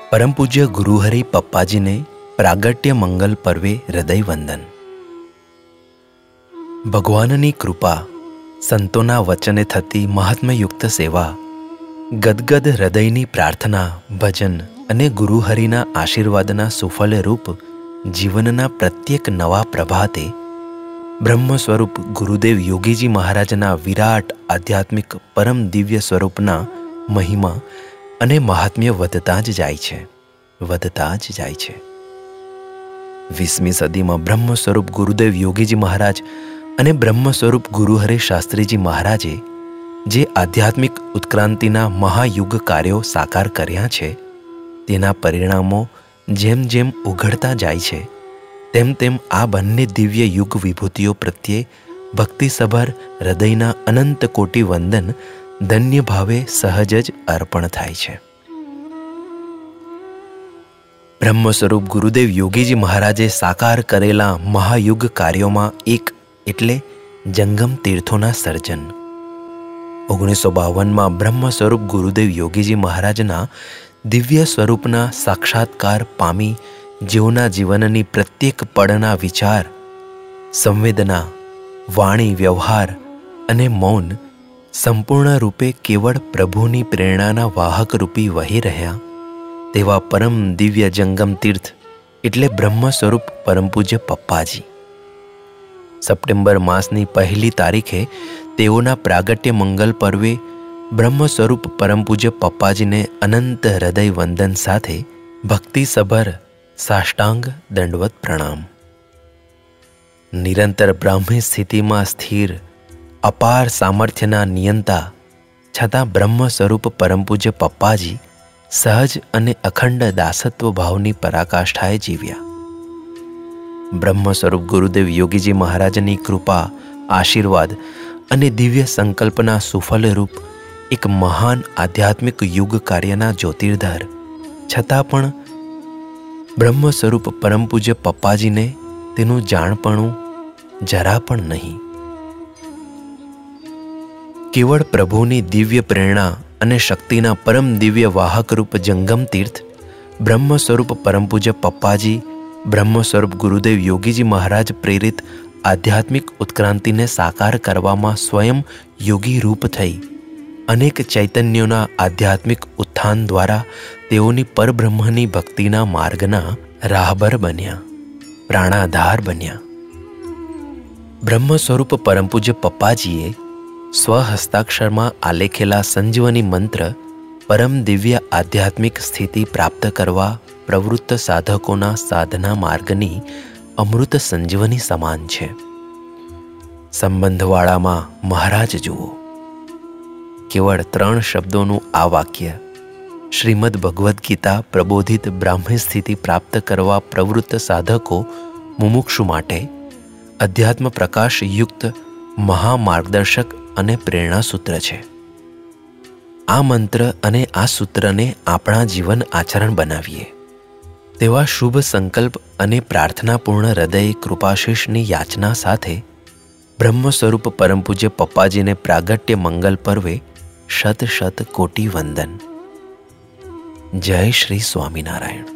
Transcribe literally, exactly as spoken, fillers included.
પરમ પૂજ્ય ગુરુહરિ પપ્પાજીને પ્રાગટ્ય મંગલ પર્વે હૃદય વંદન. ભગવાનની કૃપા, સંતોના વચને થતી મહાત્મયુક્ત સેવા, ગદગદ હૃદયની પ્રાર્થના, ભજન અને ગુરુહરિના આશીર્વાદના સુફળ રૂપ જીવનના પ્રત્યેક નવા પ્રભાતે બ્રહ્મ સ્વરૂપ ગુરુદેવ યોગીજી મહારાજના વિરાટ આધ્યાત્મિક પરમ દિવ્ય સ્વરૂપના મહિમા અને મહાત્મ્ય વધતા જ જાય છે વધતા જ જાય છે. વીસમી સદીમાં બ્રહ્મ સ્વરૂપ ગુરુદેવ યોગીજી મહારાજ અને બ્રહ્મ સ્વરૂપ ગુરુહરિ શાસ્ત્રીજી મહારાજે જે આધ્યાત્મિક ઉત્ક્રાંતિના મહાયુગ કાર્યો સાકાર કર્યા છે, તેના પરિણામો જેમ જેમ ઉઘડતા જાય છે, તેમ તેમ આ બંને દિવ્ય યુગ વિભૂતિઓ પ્રત્યે ભક્તિસભર હૃદયના અનંત કોટી વંદન ધન્ય ભાવે સહજ જ અર્પણ થાય છે. બ્રહ્મ સ્વરૂપ ગુરુદેવ યોગીજી મહારાજે સાકાર કરેલા મહાયુગ કાર્યોમાં એક એટલે જંગમ તીર્થોના સર્જન. ઓગણીસો બાવનમાં બ્રહ્મ સ્વરૂપ ગુરુદેવ યોગીજી મહારાજના દિવ્ય સ્વરૂપના સાક્ષાત્કાર પામી જેઓના જીવનની પ્રત્યેક પળના વિચાર, સંવેદના, વાણી, વ્યવહાર અને મૌન સંપૂર્ણ રૂપે કેવળ પ્રભુની પ્રેરણાના વાહક રૂપી વહી રહ્યા, તેવા પરમ દિવ્ય જંગમ તીર્થ એટલે બ્રહ્મ સ્વરૂપ પરમ પૂજ્ય પપ્પાજી. સપ્ટેમ્બર માસની પહેલી તારીખે તેઓના પ્રાગટ્ય મંગલ પર્વે બ્રહ્મ સ્વરૂપ પરમ પૂજ્ય પપ્પાજીને અનંત હૃદય વંદન સાથે ભક્તિસભર સાષ્ટાંગ દંડવત પ્રણામ. નિરંતર બ્રાહ્મી સ્થિતિમાં સ્થિર અપાર સામર્થ્યના નિયંતા છતાં બ્રહ્મ સ્વરૂપ પરમ પૂજ્ય પપ્પાજી સહજ અને અખંડ દાસત્વ ભાવની પરાકાષ્ઠાએ જીવ્યા. બ્રહ્મ સ્વરૂપ ગુરુદેવ યોગીજી મહારાજની કૃપા, આશીર્વાદ અને દિવ્ય સંકલ્પના સુફળ રૂપ એક મહાન આધ્યાત્મિક યુગ કાર્યના જ્યોતિર્ધર છતાં પણ બ્રહ્મ સ્વરૂપ પરમ પૂજ્ય પપ્પાજીને તેનું જાણપણું જરા પણ નહીં. કેવળ પ્રભુની દિવ્ય પ્રેરણા અને શક્તિના પરમ દિવ્ય વાહકરૂપ જંગમ તીર્થ બ્રહ્મ સ્વરૂપ પરમ પૂજ્ય પપ્પાજી બ્રહ્મ સ્વરૂપ ગુરુદેવ યોગીજી મહારાજ પ્રેરિત આધ્યાત્મિક ઉત્ક્રાંતિને સાકાર કરવામાં સ્વયં યોગી રૂપ થઈ અનેક ચૈતન્યોના આધ્યાત્મિક ઉત્થાન દ્વારા તેઓની પરબ્રહ્મની ભક્તિના માર્ગના રાહબર બન્યા, પ્રાણાધાર બન્યા. બ્રહ્મ સ્વરૂપ પરમ પૂજ્ય પપ્પાજીએ સ્વહસ્તાક્ષરમાં આલેખેલા સંજીવની મંત્ર પરમ દિવ્ય આધ્યાત્મિક સ્થિતિ પ્રાપ્ત કરવા પ્રવૃત્ત સાધકોના સાધના માર્ગની અમૃત સંજીવની સમાન છે. સંબંધવાળામાં મહારાજ જુઓ. કેવળ ત્રણ શબ્દોનું આ વાક્ય શ્રીમદ ભગવદ્ ગીતા પ્રબોધિત બ્રાહ્મી સ્થિતિ પ્રાપ્ત કરવા પ્રવૃત્ત સાધકો મુમુક્ષુ માટે અધ્યાત્મ પ્રકાશ યુક્ત મહામાર્ગદર્શક અને પ્રેરણા સૂત્ર છે. આ મંત્ર અને આ સૂત્રને આપણા જીવન આચરણ બનાવીએ તેવા શુભ સંકલ્પ અને પ્રાર્થનાપૂર્ણ હૃદય કૃપાશીષની યાચના સાથે બ્રહ્મ સ્વરૂપ પરમ પૂજ્ય પપ્પાજીને પ્રાગટ્ય મંગલ પર્વે શત શત કોટી વંદન. જય શ્રી સ્વામિનારાયણ.